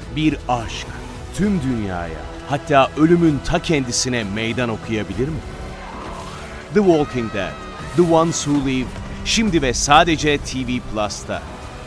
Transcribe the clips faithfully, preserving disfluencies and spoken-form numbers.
Bir aşk tüm dünyaya, hatta ölümün ta kendisine meydan okuyabilir mi? The Walking Dead, The Ones Who Live, şimdi ve sadece T V Plus'ta.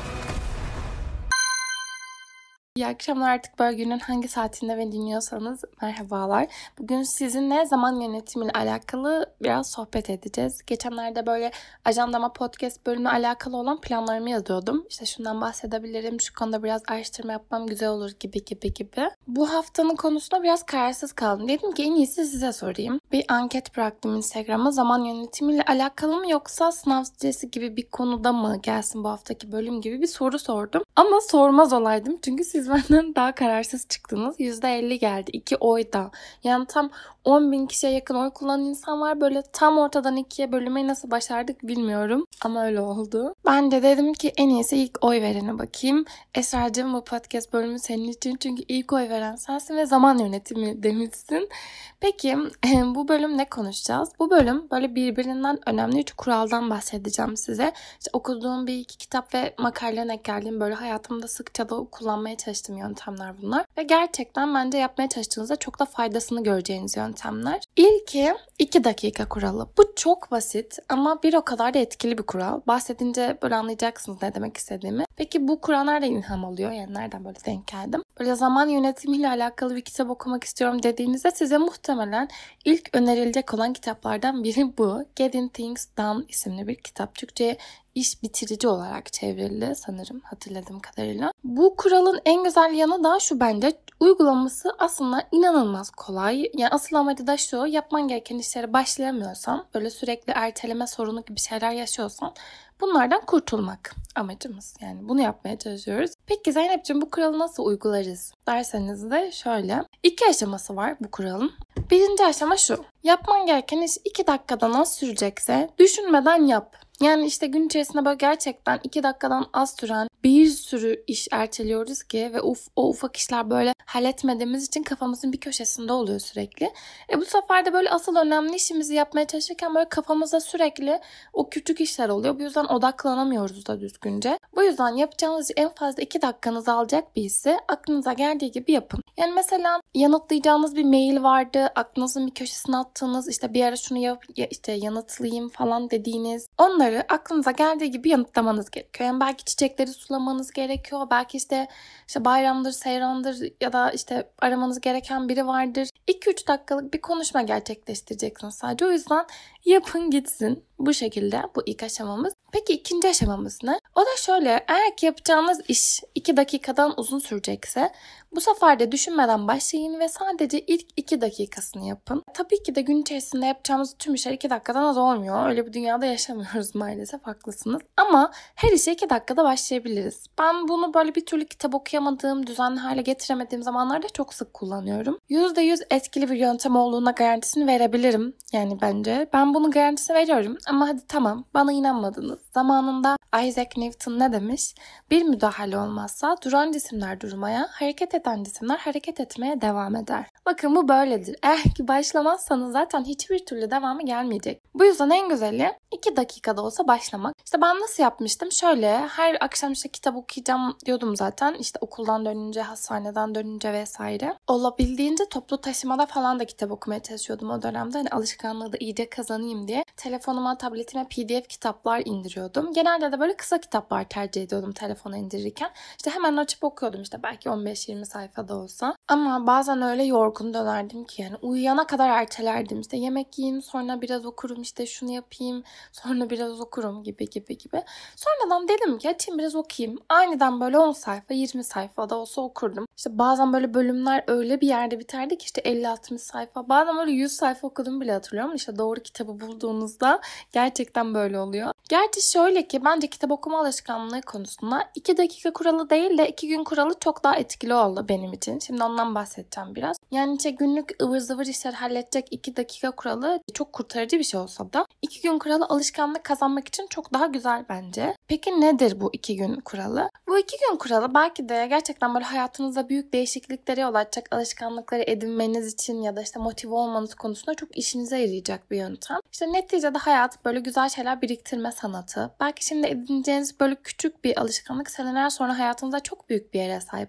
İyi akşamlar, artık böyle günün hangi saatinde beni dinliyorsanız merhabalar. Bugün sizinle zaman yönetimiyle alakalı biraz sohbet edeceğiz. Geçenlerde böyle ajandama podcast bölümüne alakalı olan planlarımı yazıyordum. İşte şundan bahsedebilirim, şu konuda biraz araştırma yapmam güzel olur gibi gibi gibi. Bu haftanın konusunda biraz kararsız kaldım. Dedim ki en iyisi size sorayım. Bir anket bıraktım Instagram'a, zaman yönetimiyle alakalı mı yoksa sınav stresi gibi bir konuda mı gelsin bu haftaki bölüm gibi bir soru sordum. Ama sormaz olaydım çünkü siz Siz benden daha kararsız çıktınız. yüzde elli geldi. iki oy da. Yani tam on bin kişiye yakın oy kullanan insan var. Böyle tam ortadan ikiye bölünmeyi nasıl başardık bilmiyorum. Ama öyle oldu. Ben de dedim ki en iyisi ilk oy verene bakayım. Esra'cığım, bu podcast bölümü senin için. Çünkü ilk oy veren sensin ve zaman yönetimi demişsin. Peki bu bölüm ne konuşacağız? Bu bölüm böyle birbirinden önemli üç kuraldan bahsedeceğim size. İşte okuduğum bir iki kitap ve makaleden eklerdiğim, böyle hayatımda sıkça da kullanmaya çalıştığım yöntemler bunlar. Ve gerçekten bence yapmaya çalıştığınızda çok da faydasını göreceğiniz yöntemler. İlki iki dakika kuralı. Bu çok basit ama bir o kadar da etkili bir kural. Bahsedince böyle anlayacaksınız ne demek istediğimi. Peki bu kural nereden ilham alıyor? Yani nereden böyle denk geldim? Böyle zaman yönetimiyle alakalı bir kitap okumak istiyorum dediğinizde size muhtemelen ilk önerilecek olan kitaplardan biri bu. Getting Things Done isimli bir kitap. Türkçe'ye iş bitirici olarak çevrildi sanırım, hatırladığım kadarıyla. Bu kuralın en güzel yanı da şu bence. Uygulaması aslında inanılmaz kolay. Yani asıl amacı da şu: yapman gereken işlere başlayamıyorsan, böyle sürekli erteleme sorunu gibi şeyler yaşıyorsan bunlardan kurtulmak amacımız. Yani bunu yapmaya çalışıyoruz. Peki Zeynep'ciğim, bu kuralı nasıl uygularız derseniz de şöyle. İki aşaması var bu kuralın. Birinci aşama şu: yapman gereken iş iki dakikadan az sürecekse düşünmeden yap. Yani işte gün içerisinde böyle gerçekten iki dakikadan az süren bir sürü iş erteliyoruz ki ve uf, o ufak işler böyle halletmediğimiz için kafamızın bir köşesinde oluyor sürekli. E bu sefer de böyle asıl önemli işimizi yapmaya çalışırken böyle kafamızda sürekli o küçük işler oluyor. Bu yüzden odaklanamıyoruz da düzgünce. Bu yüzden yapacağınız en fazla iki dakikanızı alacak bir işi aklınıza geldiği gibi yapın. Yani mesela yanıtlayacağınız bir mail vardı, aklınızın bir köşesine attığınız, işte bir ara şunu yap, işte yanıtlayayım falan dediğiniz, onları aklınıza geldiği gibi yanıtlamanız gerekiyor. Yani belki çiçekleri sulamanız gerekiyor. Belki işte, işte bayramdır, seyrandır ya da işte aramanız gereken biri vardır. iki üç dakikalık bir konuşma gerçekleştireceksiniz sadece. O yüzden yapın gitsin. Bu şekilde bu ilk aşamamız. Peki ikinci aşamamız ne? O da şöyle: eğer ki yapacağınız iş iki dakikadan uzun sürecekse bu sefer de düşünmeden başlayın ve sadece ilk iki dakikasını yapın. Tabii ki de gün içerisinde yapacağımız tüm işler iki dakikadan az olmuyor. Öyle bir dünyada yaşamıyoruz maalesef, haklısınız. Ama her işe iki dakikada başlayabiliriz. Ben bunu böyle bir türlü kitap okuyamadığım, düzenli hale getiremediğim zamanlarda çok sık kullanıyorum. yüzde yüz etkili bir yöntem olduğuna garantisini verebilirim. Yani bence. Ben bunun garantisini veriyorum. Ama hadi tamam, bana inanmadınız. Zamanında Isaac Newton ne demiş? Bir müdahale olmazsa duran cisimler durmaya, hareket eden cisimler hareket etmeye devam eder. Bakın bu böyledir. Eğer ki başlamazsanız zaten hiçbir türlü devamı gelmeyecek. Bu yüzden en güzeli iki dakikada olsa başlamak. İşte ben nasıl yapmıştım? Şöyle, her akşam işte kitap okuyacağım diyordum zaten. İşte okuldan dönünce, hastaneden dönünce vesaire. Olabildiğince toplu taşımada falan da kitap okumaya çalışıyordum o dönemde. Hani alışkanlığı da iyice kazanayım diye. Telefonuma, tabletime P D F kitaplar indiriyordum. Genelde de böyle kısa kitaplar tercih ediyordum telefona indirirken. İşte hemen açıp okuyordum, işte belki on beş yirmi sayfada olsa. Ama bazen öyle yorgun dönerdim ki yani uyuyana kadar ertelerdim. İşte yemek yiyeyim, sonra biraz okurum, işte şunu yapayım, sonra biraz okurum gibi gibi gibi. Sonradan dedim ki açayım biraz okuyayım. Aniden böyle on sayfa, yirmi sayfa da olsa okurdum. İşte bazen böyle bölümler öyle bir yerde biterdi ki işte elli altmış sayfa. Bazen böyle yüz sayfa okudum bile hatırlıyorum. İşte doğru kitabı bulduğunuzda gerçekten böyle oluyor. Gerçi şöyle ki bence kitap okuma alışkanlığı konusunda iki dakika kuralı değil de iki gün kuralı çok daha etkili oldu benim için. Şimdi ondan bahsedeceğim biraz. Yani işte günlük ıvır zıvır işler halledecek iki dakika kuralı çok kurtarıcı bir şey olsa da iki gün kuralı alışkanlık kazanmak için çok daha güzel bence. Peki nedir bu iki gün kuralı? Bu iki gün kuralı belki de gerçekten böyle hayatınızda büyük değişikliklere yol açacak alışkanlıkları edinmeniz için ya da işte motive olmanız konusunda çok işinize yarayacak bir yöntem. İşte neticede hayat böyle güzel şeyler biriktirme sanatı. Belki şimdi edineceğiniz böyle küçük bir alışkanlık seneler sonra hayatınızda çok büyük bir yere sahip olacak.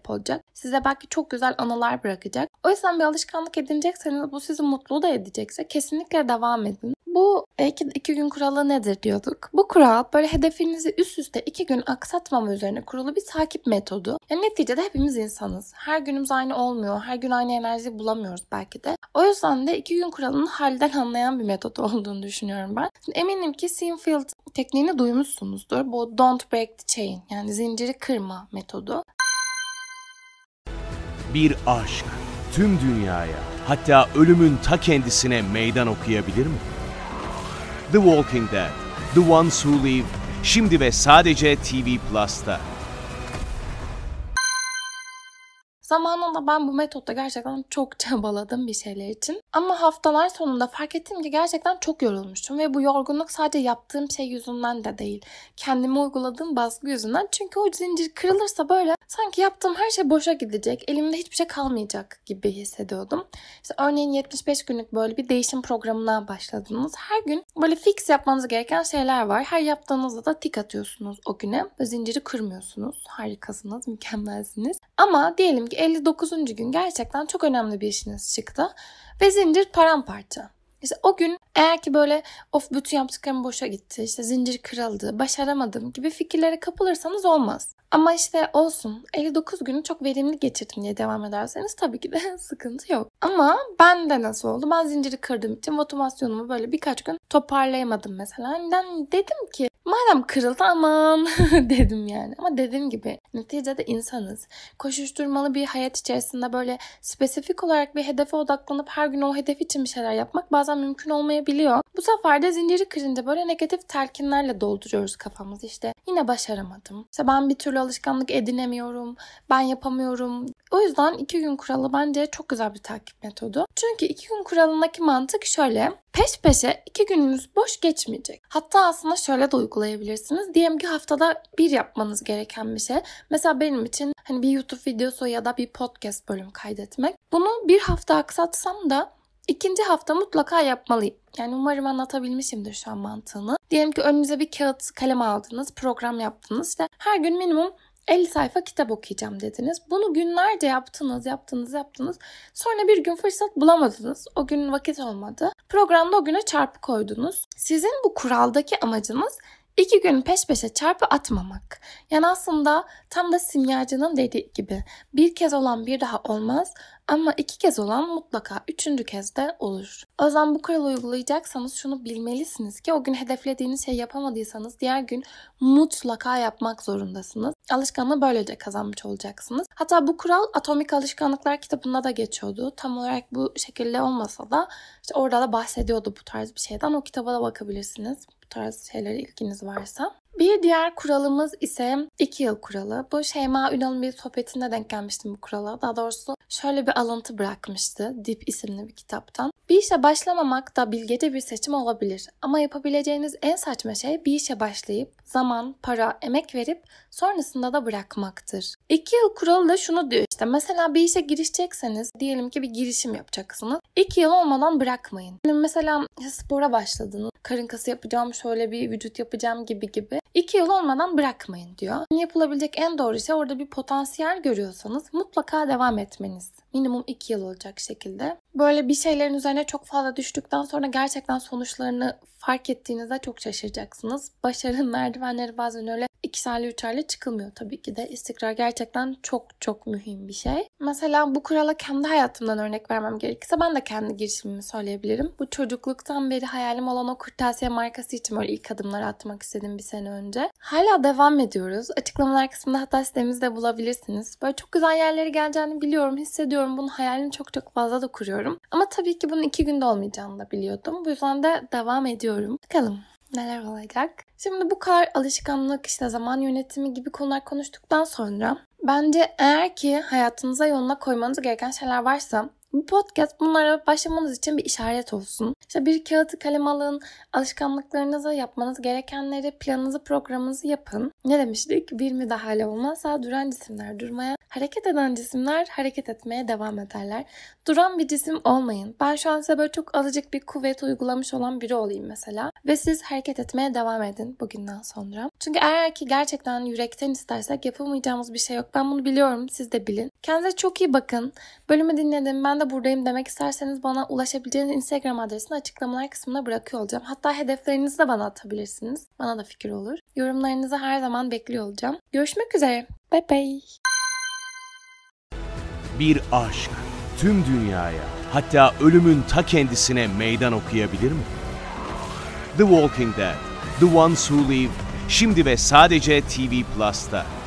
size belki çok güzel anılar bırakacak. O yüzden bir alışkanlık edinecekseniz, bu sizi mutlu da edecekse kesinlikle devam edin. Bu iki, iki gün kuralı nedir diyorduk. Bu kural böyle hedefinizi üst üste iki gün aksatmama üzerine kurulu bir takip metodu. Yani neticede hepimiz insanız. Her günümüz aynı olmuyor. Her gün aynı enerjiyi bulamıyoruz belki de. O yüzden de iki gün kuralını halden anlayan bir metot olduğunu düşünüyorum ben. Şimdi eminim ki Seinfeld tekniğini duymuşsunuzdur. Bu don't break the chain, yani zinciri kırma metodu. Bir aşk tüm dünyaya, hatta ölümün ta kendisine meydan okuyabilir mi? The Walking Dead, The Ones Who Live, şimdi ve sadece T V Plus'ta. Zamanında ben bu metotta gerçekten çok çabaladım bir şeyler için. Ama haftalar sonunda fark ettim ki gerçekten çok yorulmuşum. Ve bu yorgunluk sadece yaptığım şey yüzünden de değil. Kendime uyguladığım baskı yüzünden. Çünkü o zincir kırılırsa böyle sanki yaptığım her şey boşa gidecek. Elimde hiçbir şey kalmayacak gibi hissediyordum. İşte örneğin yetmiş beş günlük böyle bir değişim programına başladınız. Her gün böyle fix yapmanız gereken şeyler var. Her yaptığınızda da tik atıyorsunuz o güne. Ve zinciri kırmıyorsunuz. Harikasınız, mükemmelsiniz. Ama diyelim ki elli dokuzuncu gün gerçekten çok önemli bir işiniz çıktı ve zincir paramparça. İşte o gün eğer ki böyle of bütün yaptıklarım boşa gitti, işte zincir kırıldı, başaramadım gibi fikirlere kapılırsanız olmaz. Ama işte olsun, elli dokuz günü çok verimli geçirdim diye devam ederseniz tabii ki de sıkıntı yok. Ama ben de nasıl oldu? Ben zinciri kırdığım için motivasyonumu böyle birkaç gün toparlayamadım mesela. Neden? Dedim ki madem kırıldı aman dedim yani. Ama dediğim gibi neticede insanız. Koşuşturmalı bir hayat içerisinde böyle spesifik olarak bir hedefe odaklanıp her gün o hedef için bir şeyler yapmak bazen mümkün olmayabiliyor. Bu sefer de zinciri kırınca böyle negatif telkinlerle dolduruyoruz kafamızı. İşte yine başaramadım. İşte ben bir türlü alışkanlık edinemiyorum. Ben yapamıyorum. O yüzden iki gün kuralı bence çok güzel bir takip metodu. Çünkü iki gün kuralındaki mantık şöyle. Peş peşe iki gününüz boş geçmeyecek. Hatta aslında şöyle de uygulayabilirsiniz. Diyelim ki haftada bir yapmanız gereken bir şey. Mesela benim için hani bir YouTube videosu ya da bir podcast bölüm kaydetmek. Bunu bir hafta aksatsam da ikinci hafta mutlaka yapmalıyım. Yani umarım anlatabilmişimdir şu an mantığını. Diyelim ki önünüze bir kağıt kalem aldınız, program yaptınız. İşte her gün minimum elli sayfa kitap okuyacağım dediniz. Bunu günlerce yaptınız, yaptınız, yaptınız. Sonra bir gün fırsat bulamadınız. O gün vakit olmadı. Programda o güne çarpı koydunuz. Sizin bu kuraldaki amacınız İki gün peş peşe çarpı atmamak. Yani aslında tam da simyacının dediği gibi bir kez olan bir daha olmaz ama iki kez olan mutlaka üçüncü kez de olur. O yüzden bu kuralı uygulayacaksanız şunu bilmelisiniz ki o gün hedeflediğiniz şeyi yapamadıysanız diğer gün mutlaka yapmak zorundasınız. Alışkanlığı böylece kazanmış olacaksınız. Hatta bu kural Atomik Alışkanlıklar kitabında da geçiyordu. Tam olarak bu şekilde olmasa da işte orada da bahsediyordu bu tarz bir şeyden. O kitaba da bakabilirsiniz. Tarz şeylere ilginiz varsa. Bir diğer kuralımız ise iki yıl kuralı. Bu Şeyma Ünal'ın bir sohbetinde denk gelmiştim bu kurala. Daha doğrusu şöyle bir alıntı bırakmıştı Dip isimli bir kitaptan. Bir işe başlamamak da bilgece bir seçim olabilir. Ama yapabileceğiniz en saçma şey bir işe başlayıp zaman, para, emek verip sonrasında da bırakmaktır. İki yıl kuralı da şunu diyor işte. Mesela bir işe girişecekseniz diyelim ki bir girişim yapacaksınız. İki yıl olmadan bırakmayın. Yani mesela spora başladınız. Karın kası yapacağım, şöyle bir vücut yapacağım gibi gibi. İki yıl olmadan bırakmayın diyor. Yapılabilecek en doğru şey orada bir potansiyel görüyorsanız mutlaka devam etmeniz. Minimum iki yıl olacak şekilde. Böyle bir şeylerin üzerine çok fazla düştükten sonra gerçekten sonuçlarını fark ettiğinizde çok şaşıracaksınız. Başarının merdivenleri bazen öyle ikişerli üçerli çıkılmıyor tabii ki de. İstikrar gerçekten çok çok mühim bir şey. Mesela bu kurala kendi hayatımdan örnek vermem gerekirse ben de kendi girişimimi söyleyebilirim. Bu çocukluktan beri hayalim olan o kırtasiye markası için böyle ilk adımları atmak istedim bir sene önce. Hala devam ediyoruz. Açıklamalar kısmında hatta sitemizde bulabilirsiniz. Böyle çok güzel yerlere geleceğini biliyorum, hissediyorum. Bunun hayalini çok çok fazla da kuruyorum. Ama tabii ki bunun iki günde olmayacağını da biliyordum. Bu yüzden de devam ediyorum. Bakalım neler olacak. Şimdi bu kadar alışkanlık, işte zaman yönetimi gibi konular konuştuktan sonra bence eğer ki hayatınıza yoluna koymanız gereken şeyler varsa bu podcast bunlara başlamanız için bir işaret olsun. İşte bir kağıtı kalem alın, alışkanlıklarınızı, yapmanız gerekenleri, planınızı, programınızı yapın. Ne demiştik? Bir müdahale olmazsa duran cisimler durmaya Hareket eden cisimler hareket etmeye devam ederler. Duran bir cisim olmayın. Ben şu an size böyle çok azıcık bir kuvvet uygulamış olan biri olayım mesela. Ve siz hareket etmeye devam edin bugünden sonra. Çünkü eğer ki gerçekten yürekten istersek yapamayacağımız bir şey yok. Ben bunu biliyorum. Siz de bilin. Kendinize çok iyi bakın. Bölümü dinledim. Ben de buradayım demek isterseniz bana ulaşabileceğiniz Instagram adresini açıklamalar kısmına bırakıyor olacağım. Hatta hedeflerinizi de bana atabilirsiniz. Bana da fikir olur. Yorumlarınızı her zaman bekliyor olacağım. Görüşmek üzere. Bye bye. Bir aşk tüm dünyaya, hatta ölümün ta kendisine meydan okuyabilir mi? The Walking Dead, The Ones Who Live, şimdi ve sadece T V Plus'ta.